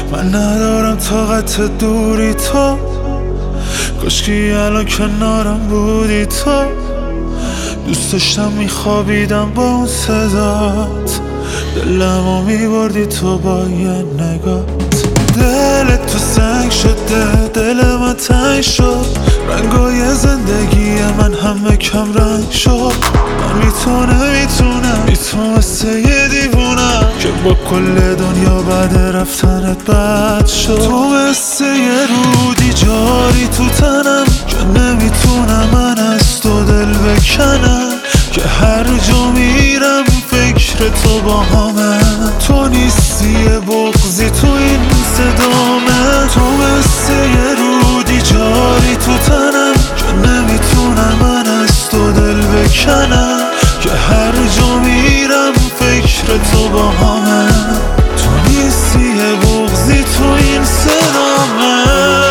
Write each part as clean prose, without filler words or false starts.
من ندارم طاقت دوری تو، کاشکی الان کنارم بودی تو. دوست داشتم میخوابیدم با اون صدات، دلمو میبردی تو با یه نگات. دلت تو سنگ شده، دل من تنگ شد، رنگای زندگی من همه کم رنگ شد. من میتونم مثل یه دیوونم که با کل دنیا بعد رفتنت بد شد. تو مثل یه رودی جاری تو تنم که نمیتونم من از تو دل بکنم، که هر جا میرم فکر تو با همه. تو نیستی یه بغضی تو این صدامه، تو مثل یه رودی جاری تو تنم که نمیتونم من از تو دل بکنم، که هر جا میرم فکر تو با همه. تو نیستی یه بغضی تو این صدامه.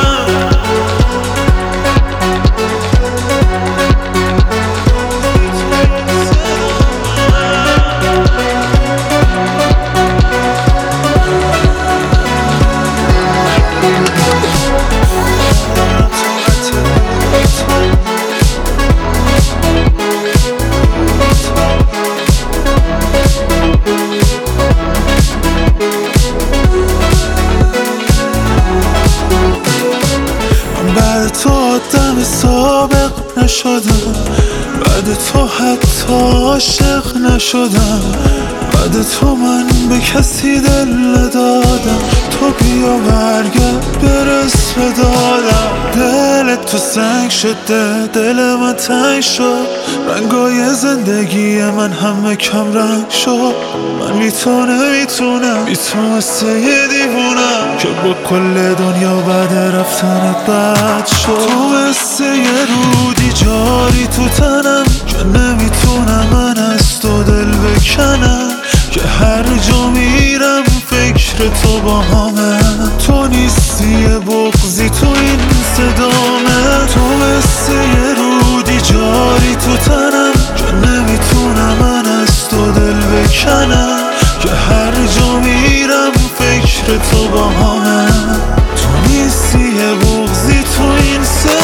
بعد تو آدم سابق نشدم، بعد تو حتی عاشق نشدم، بعد تو من به کسی دل ندادم. تو بیا برگرد برس به دادم. دلت تو سنگ شده، دل من تنگ شد، رنگای زندگی من همه کم رنگ شد. من میتونم مثل یه دیوونم که با کل دنیا بعد رفتنت بد شد. تو مثل یه رودی جاری تو تنم که نمیتونم من از تو دل بکنم، که هر جا میرم فکر تو با همه. تو نیستی یه بغضی تو این صدامه، تو مثل یه رودی جاری تو تنم که نمیتونم من از تو دل بکنم، که هر جا میرم فکر تو با همه. تو نیستی یه بغضی تو این صدامه.